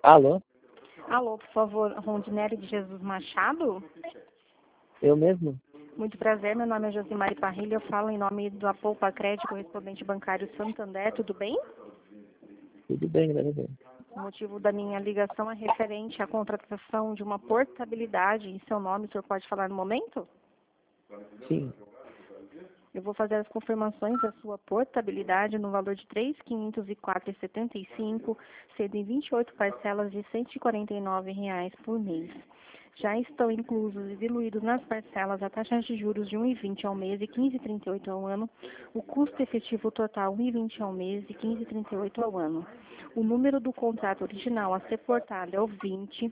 Alô? Alô, por favor, Rondinelli de Jesus Machado? Eu mesmo? Muito prazer, meu nome é Josimari Parrilha, eu falo em nome da Poupa Crédito, correspondente bancário Santander, tudo bem? Tudo bem, né? O motivo da minha ligação é referente à contratação de uma portabilidade em seu nome, o senhor pode falar no momento? Sim. Eu vou fazer as confirmações da sua portabilidade no valor de R$ 3.504,75, sendo em 28 parcelas de R$ 149 por mês. Já estão inclusos e diluídos nas parcelas a taxa de juros de 1,20 ao mês e 15,38 ao ano, o custo efetivo total 1,20 ao mês e 15,38 ao ano. O número do contrato original a ser portado é o 20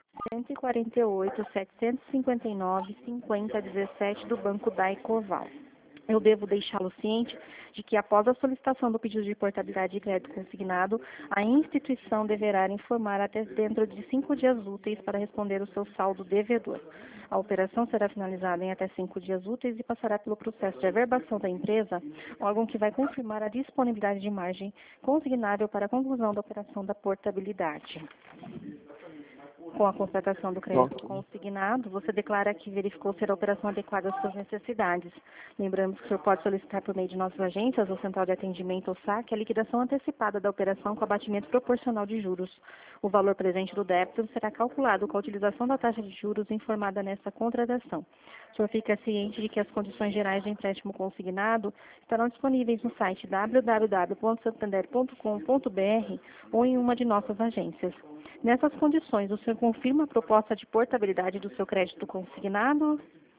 148 759 5017 do Banco Daicoval. Eu devo deixá-lo ciente de que, após a solicitação do pedido de portabilidade de crédito consignado, a instituição deverá informar até dentro de 5 dias úteis para responder o seu saldo devedor. A operação será finalizada em até 5 dias úteis e passará pelo processo de averbação da empresa, órgão que vai confirmar a disponibilidade de margem consignável para a conclusão da operação da portabilidade. Com a contratação do crédito consignado, você declara que verificou ser a operação adequada às suas necessidades. Lembramos que o senhor pode solicitar por meio de nossas agências ou central de atendimento ou saque a liquidação antecipada da operação com abatimento proporcional de juros. O valor presente do débito será calculado com a utilização da taxa de juros informada nesta contratação. O senhor fica ciente de que as condições gerais de empréstimo consignado estarão disponíveis no site www.santander.com.br ou em uma de nossas agências. Nessas condições, o senhor confirma a proposta de portabilidade do seu crédito consignado?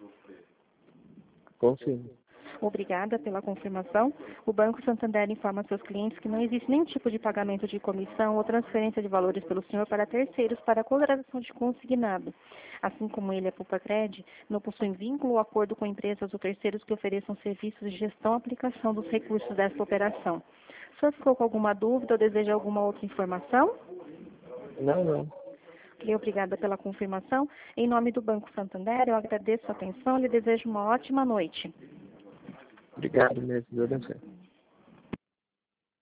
Confirmo. Obrigada pela confirmação. O Banco Santander informa seus clientes que não existe nenhum tipo de pagamento de comissão ou transferência de valores pelo senhor para terceiros para a contratação de consignado. Assim como ele, a Poupa-Cred, não possui vínculo ou acordo com empresas ou terceiros que ofereçam serviços de gestão e aplicação dos recursos desta operação. O senhor ficou com alguma dúvida ou deseja alguma outra informação? Não. Obrigada pela confirmação. Em nome do Banco Santander, eu agradeço a atenção e lhe desejo uma ótima noite. Obrigado mesmo. Deus abençoe.